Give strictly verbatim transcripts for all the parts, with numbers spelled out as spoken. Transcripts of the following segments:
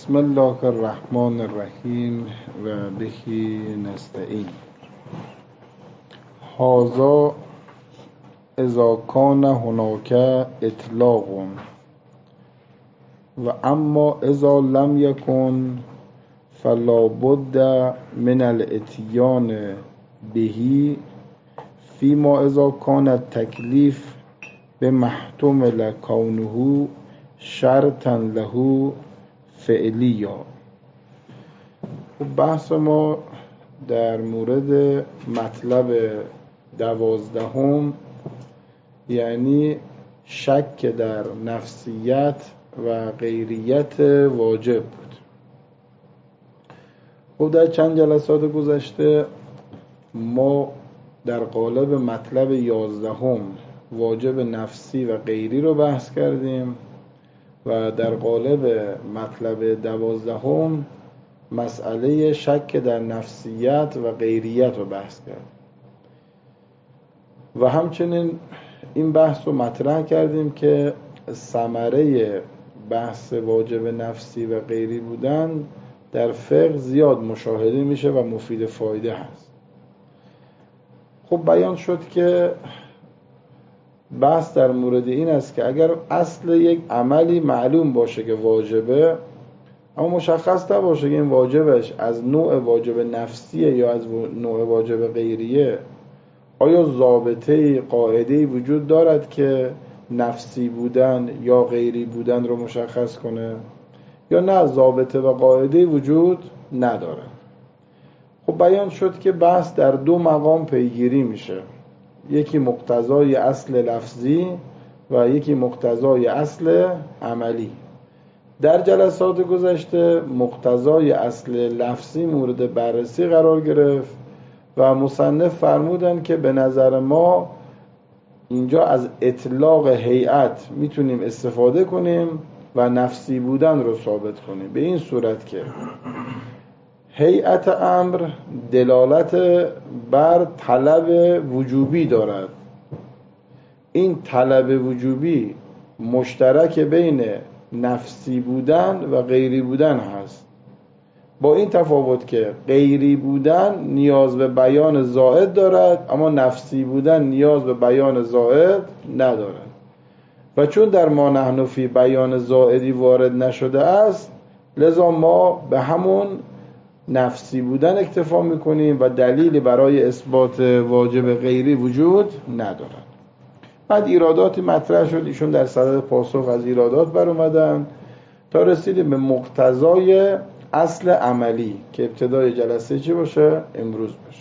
بسم الله الرحمن الرحیم و بهی نستعین. هذا اذا کان هناک اطلاق و اما اذا لم یکن فلا بد من الاتیان بهی فیما اذا کان التکلیف بمحتمل کونه شرطا له فعلیا. بحث ما در مورد مطلب دوازدهم یعنی شک در نفسیت و غیریت واجب بود. خب در چند جلسات گذشته ما در قالب مطلب یازدهم واجب نفسی و غیری رو بحث کردیم و در قالب مطلب دوازدهم مسئله شک در نفسیت و غیریت رو بحث کردیم و همچنین این بحث رو مطرح کردیم که ثمره بحث واجب نفسی و غیری بودن در فقه زیاد مشاهده میشه و مفید فایده هست. خب بیان شد که بحث در مورد این است که اگر اصل یک عملی معلوم باشه که واجبه اما مشخص نباشه که این واجبش از نوع واجب نفسیه یا از نوع واجب غیریه، آیا ضابطه قاعده‌ای وجود دارد که نفسی بودن یا غیری بودن رو مشخص کنه یا نه ضابطه و قاعده‌ای وجود نداره؟ خب بیان شد که بحث در دو مقام پیگیری میشه، یکی مقتضای اصل لفظی و یکی مقتضای اصل عملی. در جلسات گذشته مقتضای اصل لفظی مورد بررسی قرار گرفت و مصنف فرمودن که به نظر ما اینجا از اطلاق هیئت میتونیم استفاده کنیم و نفسی بودن رو ثابت کنیم، به این صورت که هیئت امر دلالت بر طلب وجوبی دارد. این طلب وجوبی مشترک بین نفسی بودن و غیری بودن هست، با این تفاوت که غیری بودن نیاز به بیان زائد دارد اما نفسی بودن نیاز به بیان زائد ندارد و چون در ما نحن فی بیان زائدی وارد نشده است لذا ما به همون نفسی بودن اکتفا میکنیم و دلیلی برای اثبات واجب غیری وجود ندارد. بعد ایراداتی مطرح شد، ایشون در صدد پاسخ از ایرادات بر اومدن تا رسیدیم به مقتضای اصل عملی که ابتدای جلسه چی باشه؟ امروز باشه.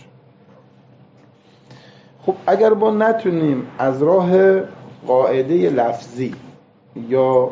خب اگر ما نتونیم از راه قاعده لفظی یا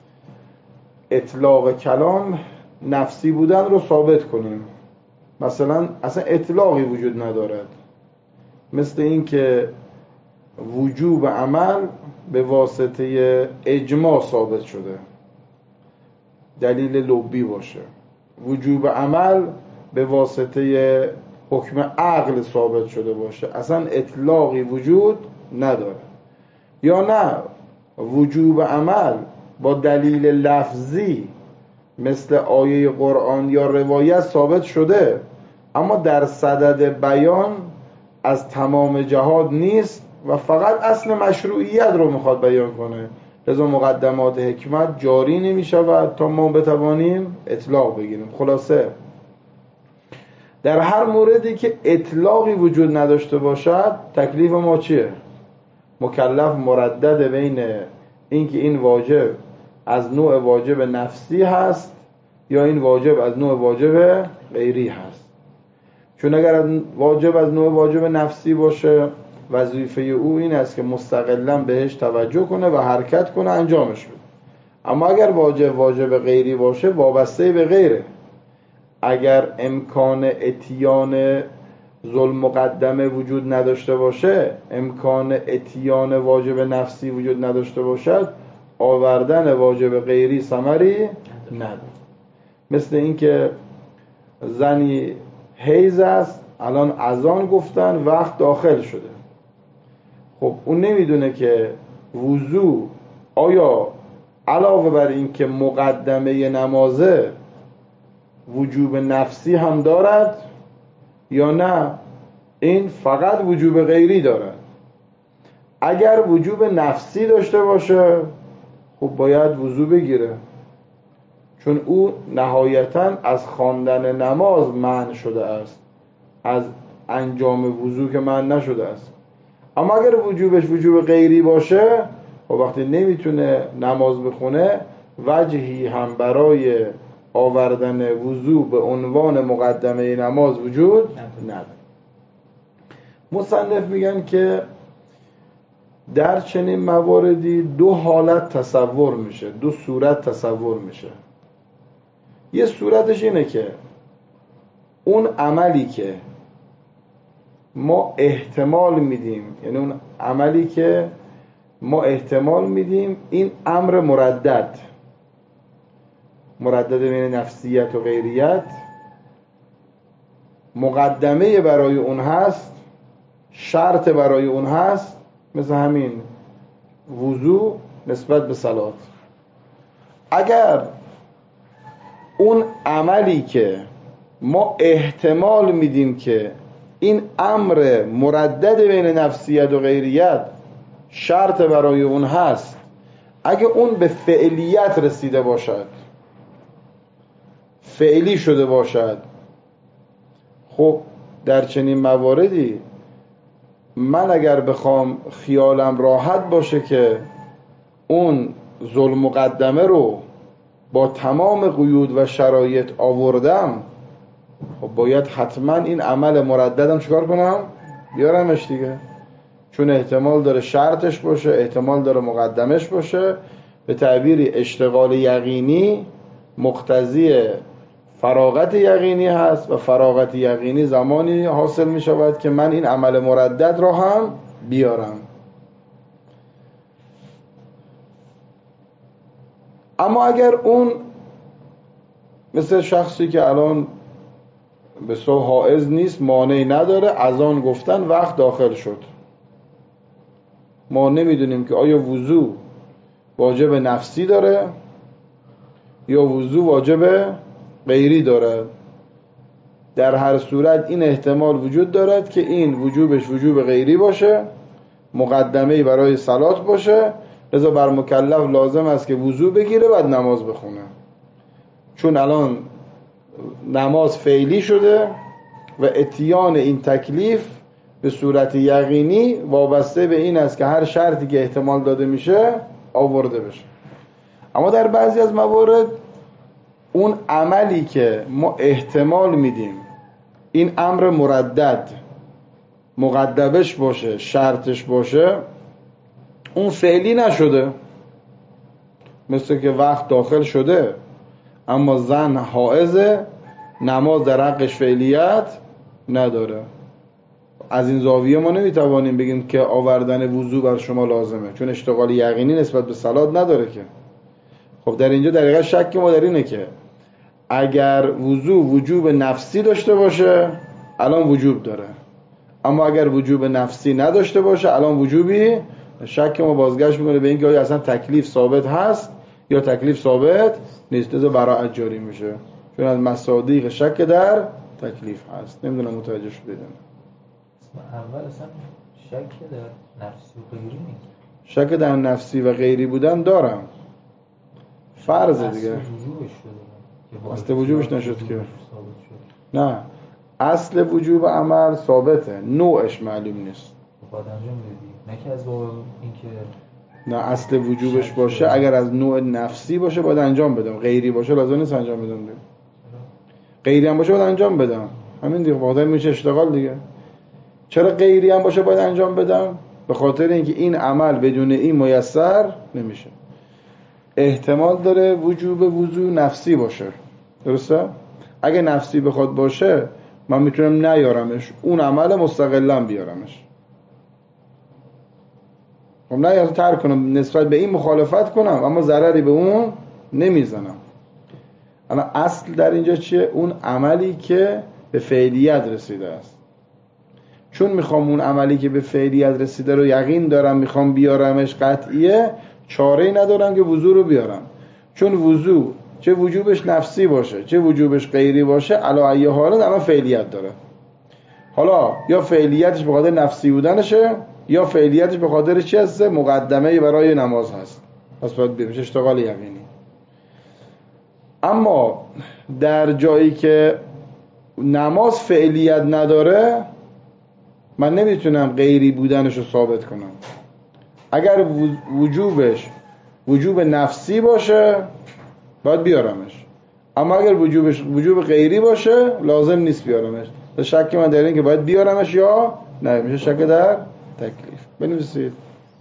اطلاق کلام نفسی بودن رو ثابت کنیم، مثلا اصلا اطلاقی وجود ندارد، مثل این که وجوب عمل به واسطه اجماع ثابت شده، دلیل لبی باشه، وجوب عمل به واسطه حکم عقل ثابت شده باشه، اصلا اطلاقی وجود نداره. یا نه وجوب عمل با دلیل لفظی مثل آیه قرآن یا روایت ثابت شده اما در صدد بیان از تمام جهاد نیست و فقط اصل مشروعیت رو میخواد بیان کنه، لذا مقدمات حکمت جاری نمیشود تا ما بتوانیم اطلاق بگیریم. خلاصه در هر موردی که اطلاقی وجود نداشته باشد تکلیف ما چیه؟ مکلف مردد بین اینکه این واجب از نوع واجب نفسی هست یا این واجب از نوع واجب غیری هست. چون اگر واجب از نوع واجب نفسی باشه وظیفه او این است که مستقلاً بهش توجه کنه و حرکت کنه انجامش بده، اما اگر واجب واجب غیری باشه وابسته به غیره. اگر امکان اتیان ظلم مقدمه وجود نداشته باشه، امکان اتیان واجب نفسی وجود نداشته باشد، آوردن واجب غیری ثمری نداره. مثل این که زنی حیض است، الان اذان گفتن وقت داخل شده، خب اون نمیدونه که وضو آیا علاوه بر این که مقدمه نمازه وجوب نفسی هم دارد یا نه این فقط وجوب غیری دارد؟ اگر وجوب نفسی داشته باشه خب باید وضو بگیره، چون او نهایتاً از خواندن نماز منع شده است، از انجام وضو که منع نشده است. اما اگر وجوبش وجوب غیری باشه خب وقتی نمیتونه نماز بخونه وجهی هم برای آوردن وضو به عنوان مقدمه نماز وجود نداره. مصنف میگن که در چنین مواردی دو حالت تصور میشه، دو صورت تصور میشه. یه صورتش اینه که اون عملی که ما احتمال میدیم، یعنی اون عملی که ما احتمال میدیم این امر مردد مردد بین نفسیت و غیریت مقدمه برای اون هست، شرط برای اون هست، مثل همین وضو نسبت به صلات. اگر اون عملی که ما احتمال میدیم که این امر مردد بین نفسیت و غیریت شرط برای اون هست، اگه اون به فعلیت رسیده باشد، فعلی شده باشد، خب در چنین مواردی من اگر بخوام خیالم راحت باشه که اون ظلم مقدمه رو با تمام قیود و شرایط آوردم، خب باید حتما این عمل مرددم چیکار کنم؟ بیارمش دیگه، چون احتمال داره شرطش باشه، احتمال داره مقدمش باشه. به تعبیری اشتغال یقینی مقتضی فراغت یقینی هست و فراغت یقینی زمانی حاصل می شود که من این عمل مردد را هم بیارم. اما اگر اون مثل شخصی که الان به صورت حائض نیست، مانعی نداره، از آن گفتن وقت داخل شد، ما نمیدونیم که آیا وضو واجب نفسی داره یا وضو واجب غیری دارد. در هر صورت این احتمال وجود دارد که این وجوبش وجوب غیری باشه، مقدمه‌ای برای صلات باشه، لذا بر مکلف لازم است که وضو بگیره بعد نماز بخونه، چون الان نماز فعلی شده و اتیان این تکلیف به صورت یقینی وابسته به این است که هر شرطی که احتمال داده میشه آورده بشه. اما در بعضی از موارد اون عملی که ما احتمال میدیم این امر مردد مقدمش باشه، شرطش باشه، اون فعلی نشده، مثل که وقت داخل شده اما زن حائضه، نماز در حقش فعلیت نداره. از این زاویه ما نمیتوانیم بگیم که آوردن وضو بر شما لازمه، چون اشتغال یقینی نسبت به صلات نداره که. خب در اینجا در حقیقت شک ما در اینه که اگر وضو وجوب نفسی داشته باشه الان وجوب داره، اما اگر وجوب نفسی نداشته باشه الان وجوبی، شک ما بازگشت میکنه به اینکه آیا اصلا تکلیف ثابت هست یا تکلیف ثابت نیست، لذا براءت جاری میشه، چون از مصادیق شک در تکلیف هست. نمیدونم متوجه شدید؟ اول اصلا شک در نفسی و غیری نیست، شک در نفسی و غیری بودن دارم، فرض دیگه، اصل وجوبش نشد که، نه اصل وجوب عمل ثابته، نوعش معلوم نیست. باید انجام بدی، نه که از باب این که نه اصل وجوبش باشه، اگر از نوع نفسی باشه باید انجام بدم، غیری باشه لازم نیست انجام بدم دیگه. غیری هم باشه باید انجام بدم، همین دیگه، بخاطر میشه اشتغال دیگه. چرا غیری هم باشه باید انجام بدم؟ به خاطر اینکه این عمل بدون این میسر نمیشه. احتمال داره وجوب وضو نفسی باشه، درسته؟ اگه نفسی بخواد باشه من میتونم نیارمش، اون عمل مستقلا بیارمش، خب نه یا ترک کنم، نسبت به این مخالفت کنم اما ضرری به اون نمیزنم. اما اصل در اینجا چیه؟ اون عملی که به فعلیت رسیده است. چون میخوام اون عملی که به فعلیت رسیده رو یقین دارم میخوام بیارمش، قطعیه، چاره‌ای ندارم که وضو رو بیارم، چون وضو چه وجوبش نفسی باشه چه وجوبش غیری باشه علی ای حال اما فعلیت داره. حالا یا فعلیتش به خاطر نفسی بودنشه یا فعلیتش به خاطر چی هست؟ مقدمه برای نماز هست، پس باید بهش اشتغال یقینی. اما در جایی که نماز فعلیت نداره من نمیتونم غیری بودنش رو ثابت کنم. اگر وجوبش وجوب نفسی باشه باید بیارمش، اما اگر وجوبش وجوب غیری باشه لازم نیست بیارمش. تو شک من در این که باید بیارمش یا نه، میشه شک در تکلیف. بنویسید.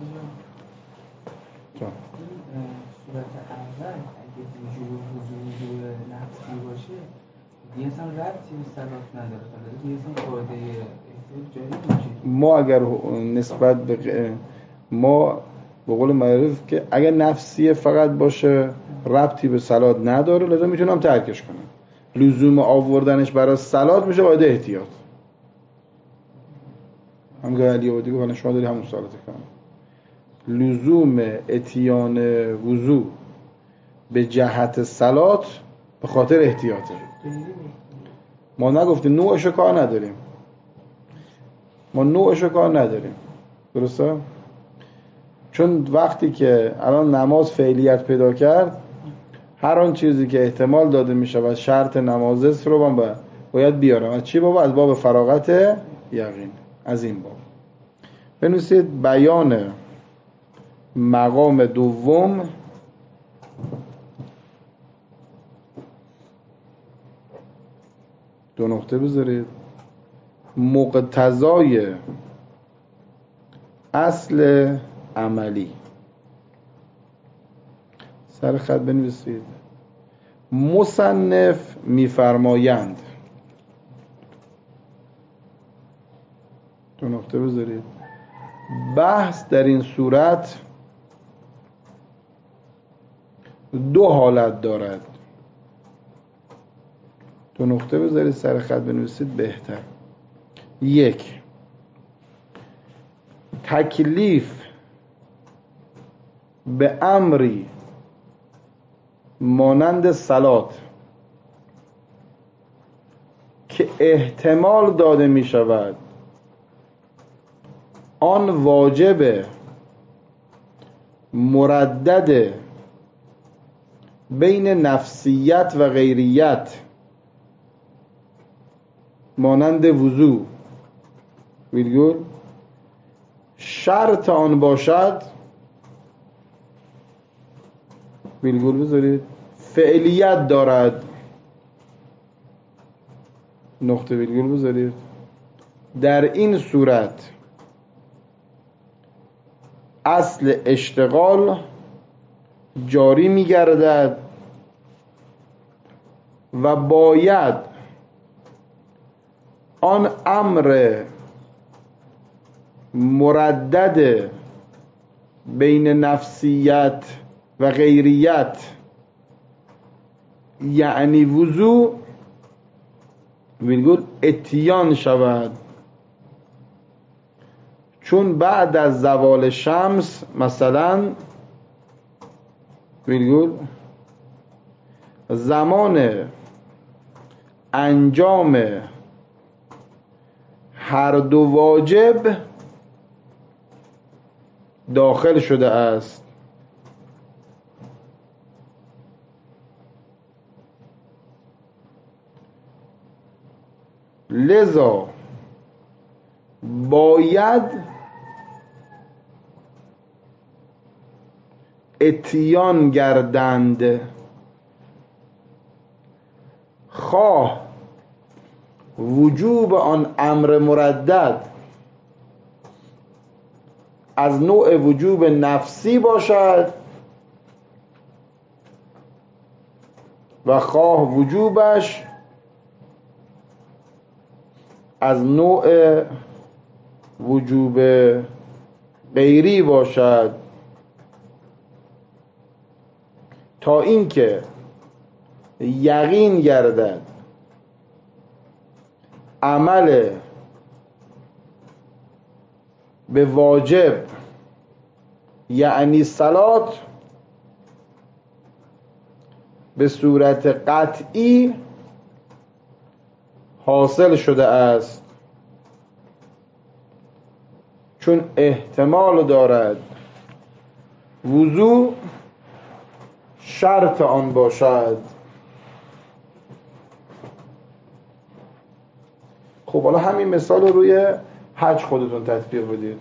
صورت اول اگه وجوب وجوب نفسی باشه دیگه اصلا ربطی به صلات نداره، دیگه اصلا قاعده احتیاط جاری میشه. ما اگر نسبت به ما به قول معروف که اگر نفسی فقط باشه ربطی به صلات نداره لازم میتونم ترکش کنم. لزوم آوردنش برای صلات میشه قاعده احتیاط. همگاه علی آبادی گفت شما داری همون صلات کنم. لزوم اتیان وضو به جهت صلات به خاطر احتیاطه. ما نگفتیم نوعشو کار نداریم، ما نوعشو کار نداریم، درسته؟ چون وقتی که الان نماز فعلیت پیدا کرد هر آن چیزی که احتمال داده میشه و شرط نماز است رو من باید بیارم. از چی بابا؟ از باب فراغت یقین. از این باب بنویسید بیان مقام دوم دو نقطه بذارید مقتضای اصل عملی. سر خط بنویسید مصنف میفرمایند. دو نقطه بذارید بحث در این صورت دو حالت دارد. دو نقطه بذارید سر خط بنویسید بهتر. یک، تکلیف به امری مانند صلات که احتمال داده می شود آن واجب مردد بین نفسیت و غیریت مانند وضو ویلگول شرط آن باشد ویلگول بذارید فعلیت دارد نقطه ویلگول بذارید. در این صورت اصل اشتغال جاری می گردد و باید آن امر مردد بین نفسیت و غیریت یعنی وضو ویلگول اتیان شود، چون بعد از زوال شمس مثلا ویلگول زمان انجام هر دو واجب داخل شده است. لذا باید اتیان گردند، خواه وجوب آن امر مردد از نوع وجوب نفسی باشد و خواه وجوبش از نوع وجوب غیری باشد، تا اینکه یقین گردد عمل به واجب یعنی صلات به صورت قطعی حاصل شده است، چون احتمال دارد وضو شرط آن باشد. خب حالا همین مثال رو روی حج خودتون تطبیق بدید.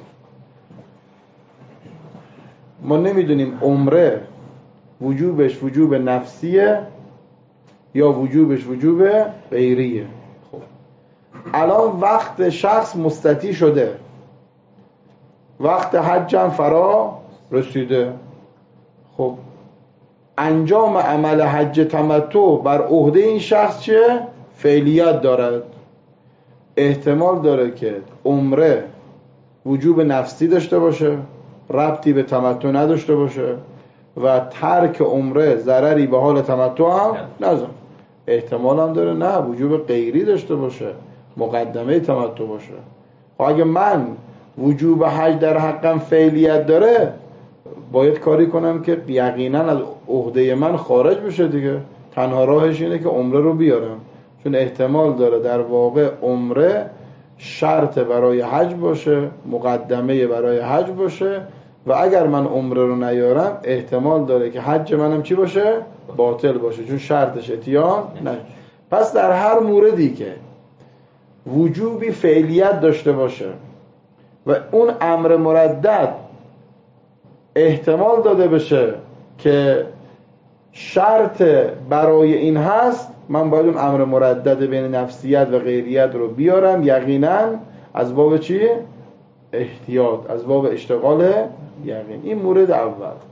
ما نمیدونیم عمره وجوبش وجوب نفسیه یا وجوبش وجوب غیریه. خب الان وقت شخص مستطیع شده، وقت حج هم فرا رسیده. خب انجام عمل حج تمتع بر عهده این شخص چه؟ فعلیت دارد. احتمال داره که عمره وجوب نفسی داشته باشه، ربطی به تمتع نداشته باشه و ترک عمره ضرری به حال تمتع هم نزن. احتمال هم داره نه وجوب غیری داشته باشه، مقدمه تمتع باشه. خب اگه من وجوب حج در حقم فعلیت داره، باید کاری کنم که یقینا از عهده من خارج بشه دیگه. تنها راهش اینه که عمره رو بیارم، چون احتمال داره در واقع عمره شرط برای حج باشه، مقدمه برای حج باشه و اگر من عمره رو نیارم احتمال داره که حج منم چی باشه؟ باطل باشه، چون شرطش اتیان نه. پس در هر موردی که وجوبی فعلیت داشته باشه و اون امر مردد احتمال داده بشه که شرط برای این هست، من باید اون امر مردد بین نفسیت و غیریت رو بیارم، یقینا از باب چی؟ احتیاط، از باب اشتغال یقین. این مورد اول.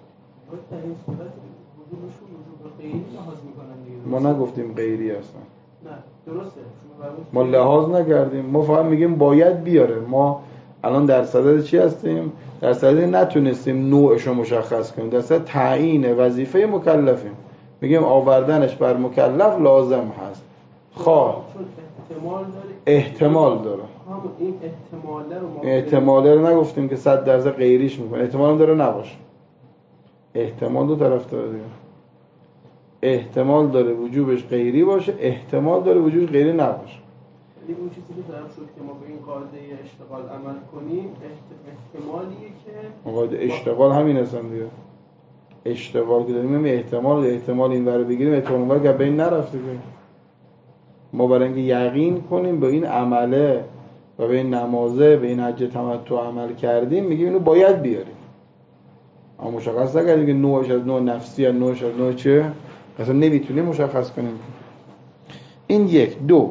ما نگفتیم غیری هستن، نه درسته، ما لحاظ نکردیم، ما فقط میگیم باید بیاره. ما الان در صدد چی هستیم؟ در صدد نتونستیم نوعش رو مشخص کنیم، در صدد تعیین وظیفه مکلفیم. میگیم آوردنش بر مکلف لازم هست. خواه احتمال داره، احتمال داره. همون این احتماله رو ما احتماله رو نگفتیم که صد درصد غیریش میکنه، احتمال هم داره نباشه. احتمال دو طرف داره دیگه. احتمال داره وجوبش غیری باشه، احتمال داره وجوبش غیری نباشه. یعنی اون چیزی که ضرب شد که ما به این قاعده اشتغال عمل کنیم، احتمالیه که قاعده اشتغال همین هستن دیگه. اشتغال که داریم احتمال احتمال این ور بگیریم، احتمال اون ور که بین نرفته که ما برای اینکه یقین کنیم به این عمله و به این نمازه به این حج تمتع عمل کردیم، میگیم اینو باید بیاریم. اما مشخص نکردیم که نوعش از نوع نفسی، از نوعش از نوع چه؟ اصلا نمیتونیم مشخص کنیم. این یک. دو،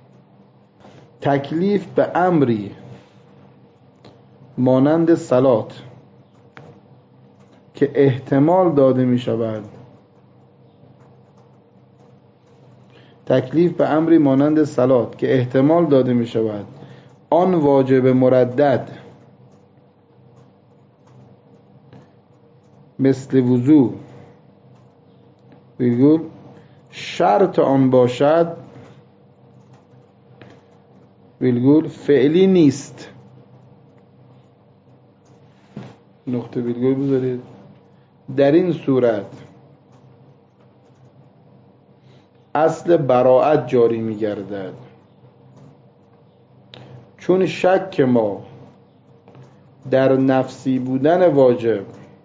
تکلیف به امری مانند صلات که احتمال داده می شود، تکلیف به امری مانند صلات که احتمال داده می شود آن واجب مردد مثل وضو ویرگول شرط آن باشد ویرگول فعلی نیست. نقطه ویرگول بذارید. در این صورت اصل براءت جاری می گردد، چون شک ما در نفسی بودن واجب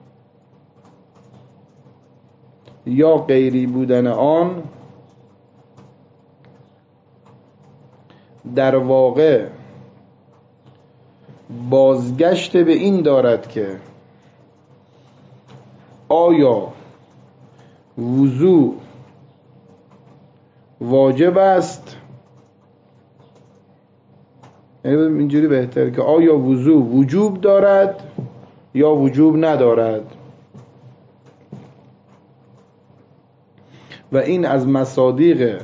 یا غیری بودن آن در واقع بازگشت به این دارد که آیا وضو واجب است، اینجوری بهتره که آیا وضو وجوب دارد یا وجوب ندارد. و این از مصادیق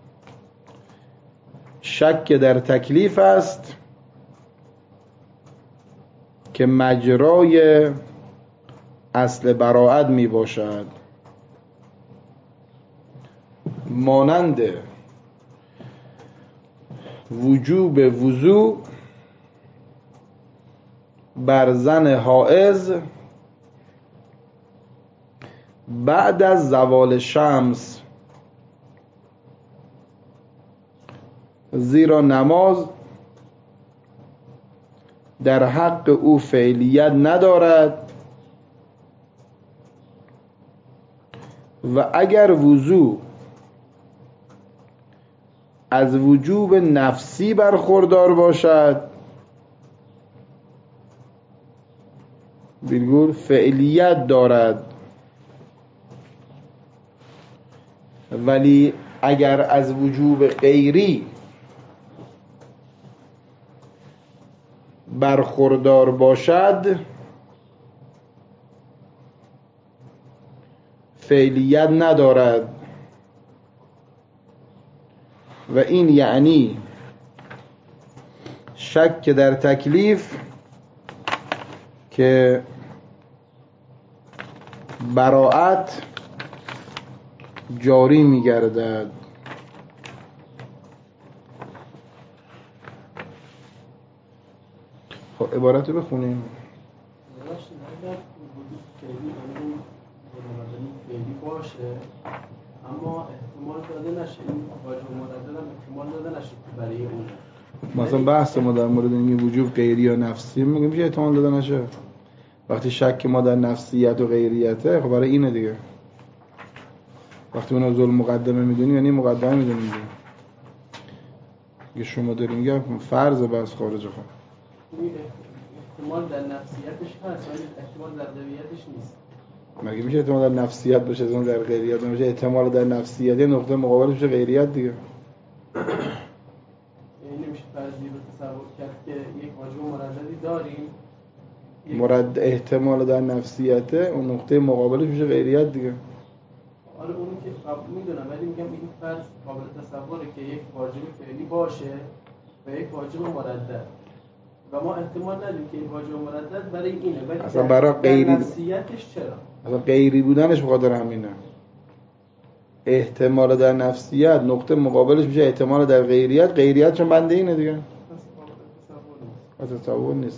شک در تکلیف است که مجرای اصل براءت می باشد، مانند وجوب وضو بر زن حائض بعد از زوال شمس زیرا نماز در حق او فعلیت ندارد و اگر وضو از وجوب نفسی برخوردار باشد ویرگول فعلیت دارد، ولی اگر از وجوب غیری برخوردار باشد فعلیت ندارد. و این یعنی شک در تکلیف که براءت جاری می‌گردد. خب عبارت رو بخونیم. باشه اما احتمال داده نشه این واجب مردد هم احتمال داده نشه برای اون. مثلا بحث ما در مورد این وجوب غیری یا نفسی میگیم میشه احتمال داده نشه. وقتی شک ما در نفسیت و غیریته خب برای اینه دیگه. وقتی اون ظلم مقدمه میدونی یعنی مقدمه میدونی دیگه. اگه شما دارین میگم فرض بس خارج خود احتمال در نفسیتش هست ولی احتمال در غیریتش نیست. مگه میشه احتمال در نفسیت باشه اون در غیریت نمیشه؟ احتمال در نفسیت یه نقطه مقابلش میشه غیریت دیگه. یعنی نمیشه فرضی رو تصور کرد که یک واجب مرددی داریم مرد احتمال در نفسیته اون نقطه مقابلش میشه غیریت دیگه. آره اونو که قبول میدونم ولی میگم این فرض قابل تصوره که یک واجب فعلی باشه و یک واجب مردد و ما احتمال ندیم که این واجب مردد برای اینه ولی اصلا برای غیری نفسیتش چرا؟ اصلا غیری بودنش بخاطر همینه. احتمال در نفسیت نقطه مقابلش میشه احتمال در غیریت، غیریت چون بنده اینه دیگه. اصلا تصور نیست.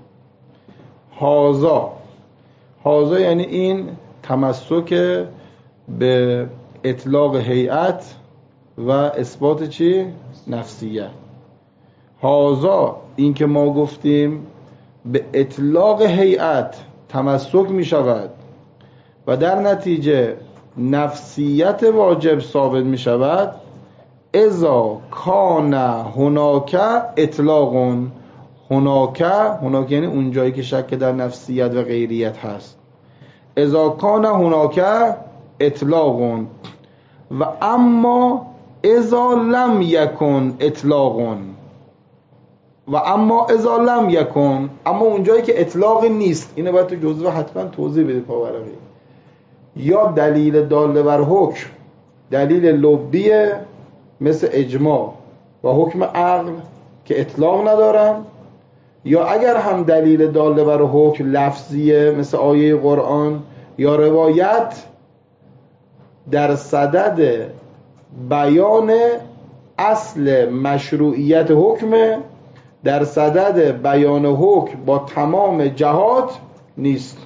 هازا هازا یعنی این تمسک به اطلاق هیئت و اثبات چی؟ نفسیت. هازا این که ما گفتیم به اطلاق هیئت تمسک می شود و در نتیجه نفسیت واجب ثابت می شود اذا کان هناک اطلاقون. هناک هناک یعنی اون جایی که شک در نفسیت و غیریت هست. اذا کان هناک اطلاقون و اما اذا لم یکن اطلاقون و اما اذا لم یکن اما اون جایی که اطلاق نیست. اینو باید تو جزوه حتما توضیح بدید پاورقی. یا دلیل داله بر حکم دلیل لبیه مثل اجماع و حکم عقل که اطلاق ندارن، یا اگر هم دلیل داله بر حکم لفظیه مثل آیه قرآن یا روایت در صدد بیان اصل مشروعیت حکم، در صدد بیان حکم با تمام جهات نیست.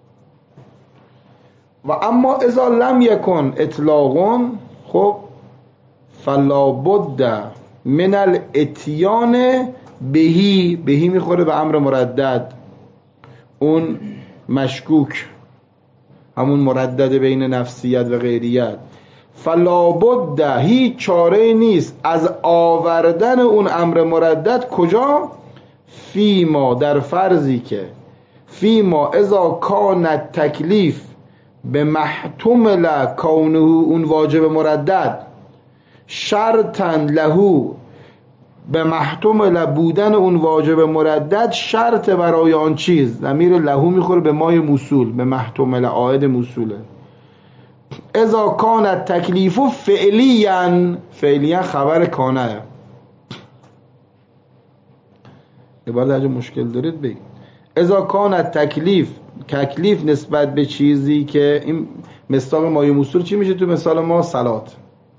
و اما اذا لم یکن اطلاقون خب فلا بد من الاتیان بهی. بهی میخوره به امر مردد، اون مشکوک، همون مردد بین نفسیت و غیریت. فلا بد هیچ چاره نیست از آوردن اون امر مردد. کجا؟ فیما در فرضی که فیما اذا کان تکلیف به محتمل کونه اون واجب مردد شرطن لهو به محتمل بودن اون واجب مردد شرط برای آن چیز. ضمیر لهو میخوره به مای موصول، به محتمل عائد موصوله. اذا کان التکلیف فعلیا، فعلیا خبر کانه. یه بار در مشکل دارید بگید. اذا کان التکلیف، تکلیف نسبت به چیزی که این مصداق مایه موصول چی میشه تو مثال ما؟ صلات.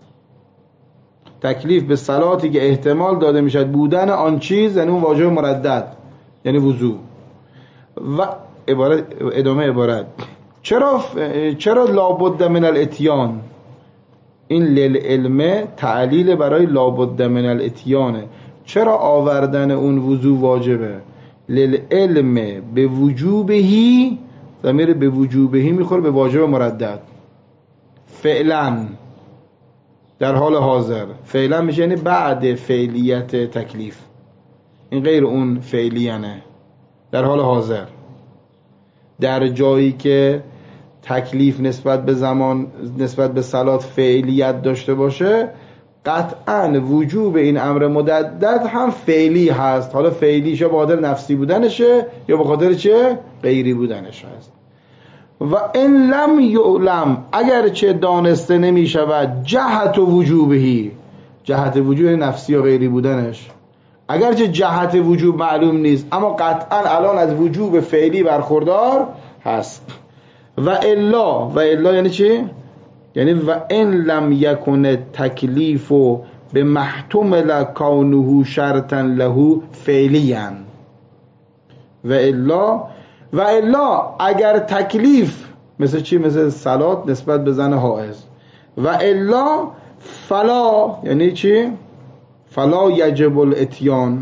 تکلیف به صلاتی که احتمال داده میشد بودن آن چیز یعنی اون واجب مردد یعنی وضو. و عبارت ادامه عبارت چرا چرا لابد من الاتیان؟ این للعلم تعلیل برای لابد من الاتیانه. چرا آوردن اون وضو واجبه؟ للعلم به وجوبهی، ضمیر به وجوبهی میخوره به واجب مردد. فعلا در حال حاضر، فعلا میشه یعنی بعد فعلیت تکلیف، این غیر اون فعلیانه. در حال حاضر در جایی که تکلیف نسبت به زمان، نسبت به صلات فعلیت داشته باشه، قطعاً وجوب این امر مددد هم فعلی هست. حالا فعلیش یا به خاطر نفسی بودنشه یا به خاطر چه؟ غیری بودنش هست. و ان لم یعلم، اگر چه دانسته نمی شود جهت وجوبهی، جهت وجوب نفسی یا غیری بودنش، اگرچه جهت وجوب معلوم نیست اما قطعا الان از وجوب فعلی برخوردار هست. و الا، و الا یعنی چی؟ یعنی و ان لم یکن تکلیف به محتمل کونه شرطا له فعلیا. و الا، و الا اگر تکلیف مثل چی؟ مثل صلات نسبت به زن حائض. و الا فلا یعنی چی؟ فلا یجب الاتیان.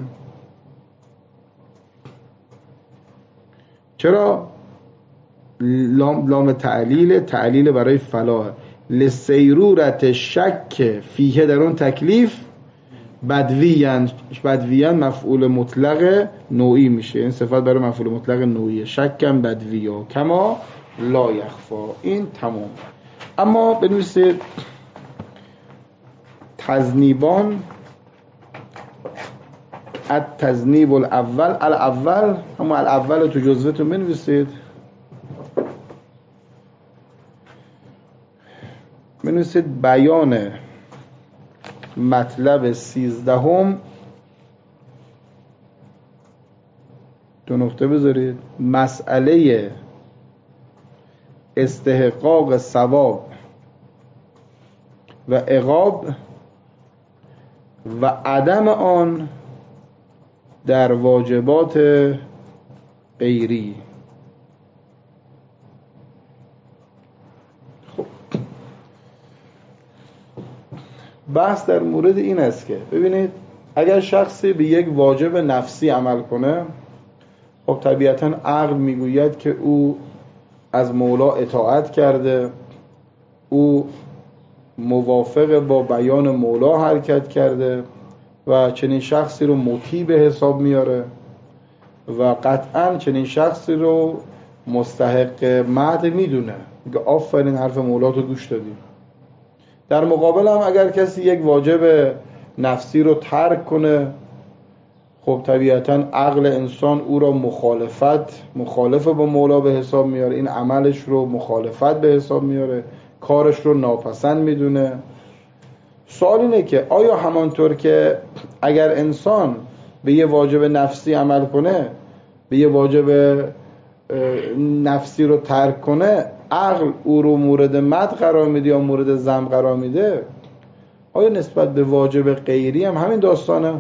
چرا؟ لام, لام تعلیل، تعلیل برای فلا. لسیرورت شک فیه، در اون تکلیف بدویان، بدویان مفعول مطلق نوعی میشه، این صفت برای مفعول مطلق نوعیه. شکم بدویا کما لا یخفا. این تمام. اما بنویسید تذنیبان، التذنیب الاول، الاول اما الاول تو جزوتون بنویسید، بنویسید بیان مطلب سیزدهم، دو نقطه بذارید، مسئله استحقاق ثواب و عقاب و عدم آن در واجبات غیری. خب بحث در مورد این است که ببینید اگر شخصی به یک واجب نفسی عمل کنه، خب طبیعتاً عقل میگوید که او از مولا اطاعت کرده، او موافق با بیان مولا حرکت کرده و چنین شخصی رو مطیع به حساب میاره و قطعاً چنین شخصی رو مستحق مدح میدونه، میگه آفرین حرف مولا تو گوش دادی. در مقابل هم اگر کسی یک واجب نفسی رو ترک کنه، خب طبیعتاً عقل انسان او را مخالفت مخالف با مولا به حساب میاره، این عملش رو مخالفت به حساب میاره، کارش رو ناپسند میدونه. سوال اینه که آیا همانطور که اگر انسان به یه واجب نفسی عمل کنه، به یه واجب نفسی رو ترک کنه، عقل او رو مورد مدح قرار میده یا مورد ذم قرار میده، آیا نسبت به واجب غیری هم همین داستانه؟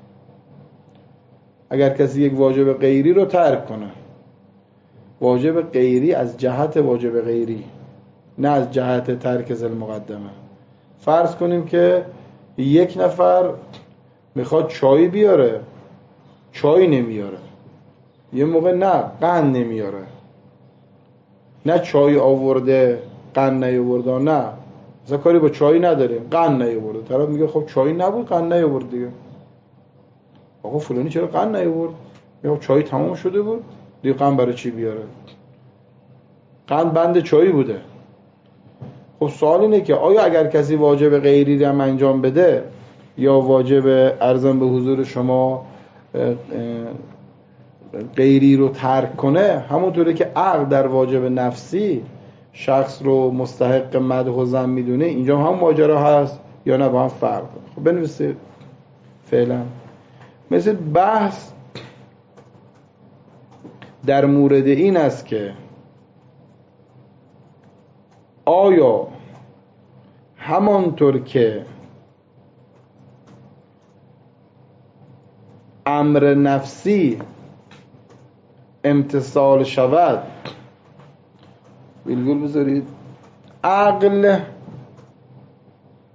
اگر کسی یک واجب غیری رو ترک کنه، واجب غیری از جهت واجب غیری نه از جهت ترک ذل مقدمه. فرض کنیم که یک نفر میخواد چای بیاره، چای نمیاره، یه موقع نه قند نمیاره، نه چای آورده قند نیاورده، نه مثلا کاری با چای نداریم، قند نیاورده، طرف میگه خب چای نبود قند نیاورد دیگه، آقا فلانی چرا قند نیاورد؟ میگه چای تمام شده بود دیگه، قند برای چی بیاره؟ قند بند چایی بوده. خب سوال اینه که آیا اگر کسی واجب غیری رو انجام بده یا واجب ارزم به حضور شما غیری رو ترک کنه، همونطوره که عقل در واجب نفسی شخص رو مستحق مدح و ذم میدونه، اینجا هم ماجرا هست یا نه با هم فرق کنه؟ خب بنویسید فعلا مثل بحث در مورد این است که آیا همانطور که امر نفسی امتصال شود، ویلگول بذارید، عقل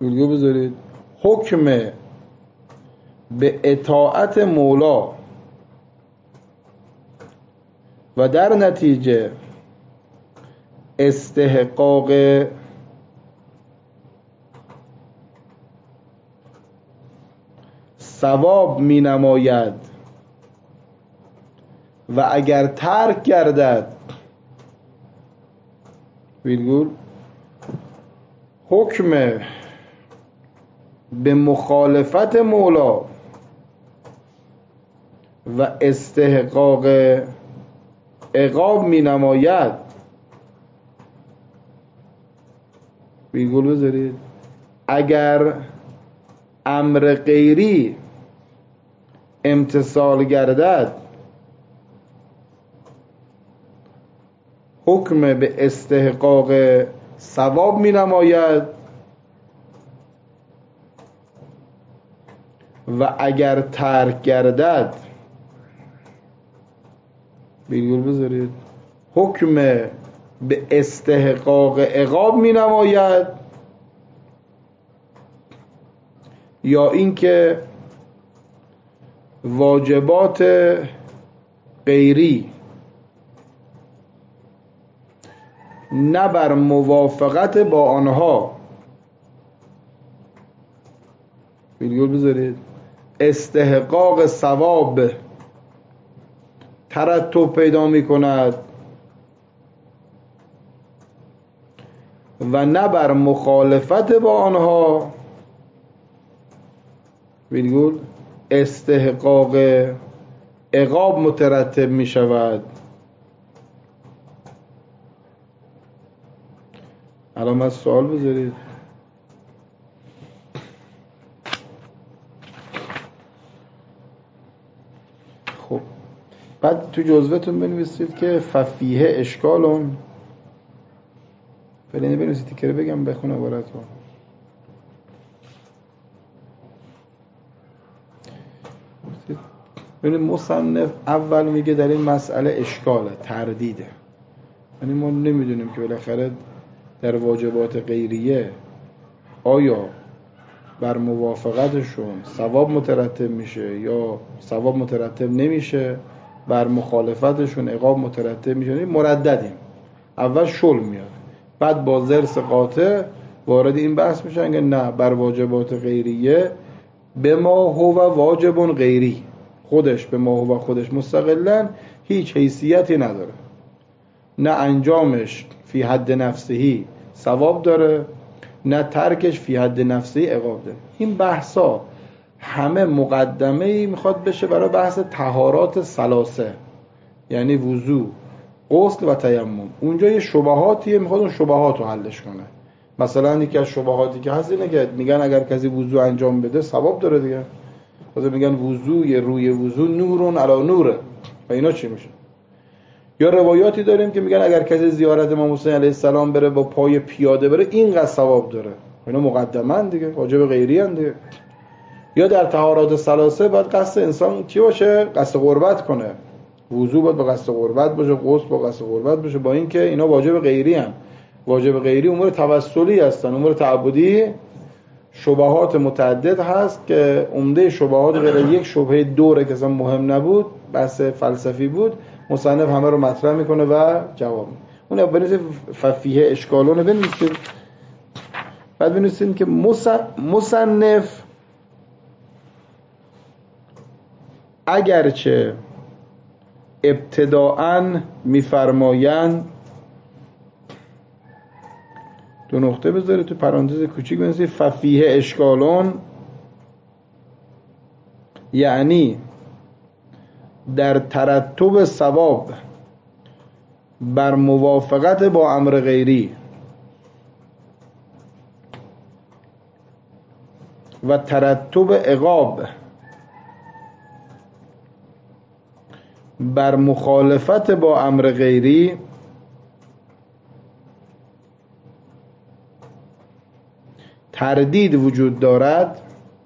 ویرگول بذارید. حکم به اطاعت مولا و در نتیجه استحقاق ثواب می نماید و اگر ترک گردد ویرگول حکم به مخالفت مولا و استحقاق عقاب می نماید ویرگول بذارید اگر امر غیری امتثال گردد حکم به استحقاق ثواب می نماید و اگر ترک گردد ویرگول بذارید حکم به استحقاق عقاب می نماید یا اینکه واجبات غیری نه بر موافقت با آنها ویرگول بذارید استحقاق ثواب ترتب پیدا می کند و نه بر مخالفت با آنها ویرگول استحقاق عقاب مترتب می شود. علامت سوال بذارید. خب بعد تو جزوهتون بنویسید که ففیه اشکالون فلینه بنویسید تیکره بگم بخونه عبارتون. ببینید مصنف اول میگه در این مسئله اشکاله، تردیده، یعنی ما نمیدونیم که بالاخره در واجبات غیریه آیا بر موافقتشون ثواب مترتب میشه یا ثواب مترتب نمیشه، بر مخالفتشون عقاب مترتب میشه. یعنی مرددیم، اول شل میاد بعد با ضرس قاطع وارد این بحث میشن که نه، بر واجبات غیریه به ما هو واجب غیری، خودش به ما هو خودش مستقلا هیچ حیثیتی نداره، نه انجامش فی حد نفسهی ثواب داره نه ترکش فی حد نفسهی عقاب داره. این بحثا همه مقدمه‌ای میخواد بشه برای بحث طهارات ثلاثه، یعنی وضو، غسل و تیمم. اونجا یه شبهاتیه میخواد اون شبهات رو حلش کنه. مثلا یکی از شبهاتی که هست اینه که میگن اگر کسی وضو انجام بده ثواب داره دیگه، مثلا میگن وضوی روی وضو نورون علی نوره، و اینا چی میشه؟ یا روایاتی داریم که میگن اگر کسی زیارت امام حسین علیه السلام بره با پای پیاده بره اینقدر ثواب داره، اینا مقدمن دیگه، واجب غیری ان دیگه. یا در طهارات ثلاثه باید قصد انسان چی باشه؟ قصد قربت کنه. وضو باید با قصد قربت باشه، غسل با قصد قربت باشه، با اینکه اینا واجب غیری ان. واجب غیری امور توسلی هستن، امور تعبدی. شبهات متعدد هست که عمده شبهات غیر یک شبهه دوره که اصلا مهم نبود، بحث فلسفی بود، مصنف همه رو مطرح میکنه و جواب میده. اون اولش ففیه اشکالونه بنویسید، بعد بنویسید که مصنف اگرچه ابتداءً میفرمایند، دو نقطه بذارید تو پرانتز کوچیک بنویسید ففیه اشکالون، یعنی در ترتب ثواب بر موافقت با امر غیری و ترتب عقاب بر مخالفت با امر غیری تردید وجود دارد،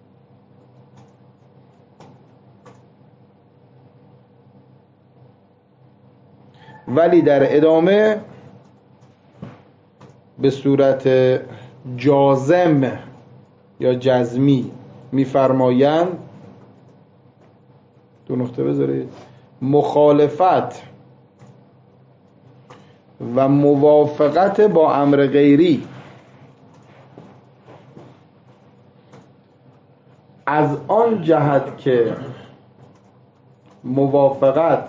ولی در ادامه به صورت جازم یا جزمی میفرمایند، دو نقطه بذارید، مخالفت و موافقت با امر غیری از آن جهت که موافقت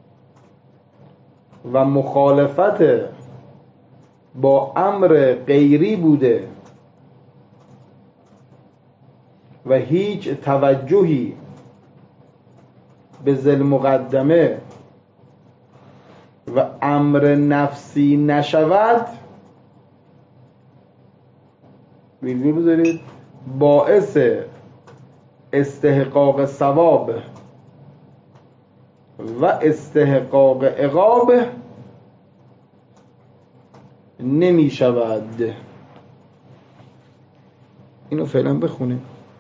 و مخالفت با امر غیری بوده و هیچ توجهی به ذل مقدمه و امر نفسی نشود، ویرگول بذارید، باعث استحقاق ثواب و استحقاق عقاب نمی شود. اینو فعلا بخونیم.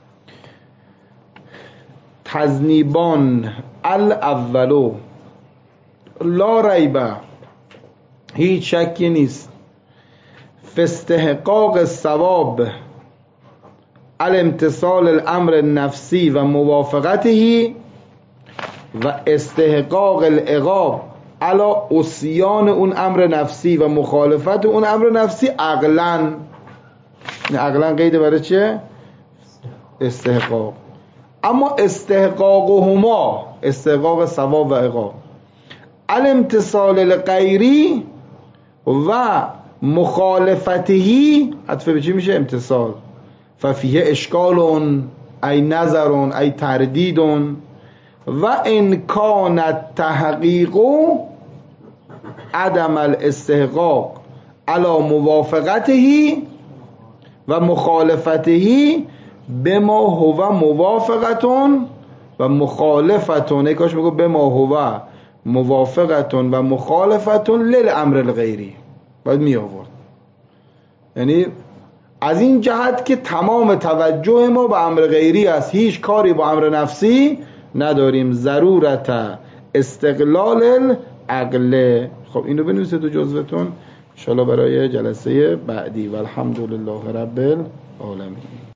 تذنیبان الاولو لا ریبه، هیچ شکی نیست، فی استحقاق ثواب الامتصال الامر النفسی و موافقته و استحقاق العقاب علی عصیان اون امر نفسی و مخالفت اون امر نفسی عقلاً. عقلاً قیده برای چه؟ استحقاق. اما استحقاقهما، استحقاق ثواب و عقاب، الامتصال الغیری و مخالفتهی، عطفه به چی میشه؟ امتصال. ففیه اشکال ای نظر ای تردید و ان کان التحقیق عدم الاستحقاق علی موافقته و مخالفته بما هو موافقتون و مخالفتون، یکاش میگو بما هو موافقتون و مخالفتون للامر الغیری، باید می آورد. یعنی از این جهت که تمام توجه ما به امر غیری است، هیچ کاری با امر نفسی نداریم. ضرورت استقلال العقل. خب اینو بنویسید تو جزوتون ان شاءالله برای جلسه بعدی. و الحمدلله رب العالمین.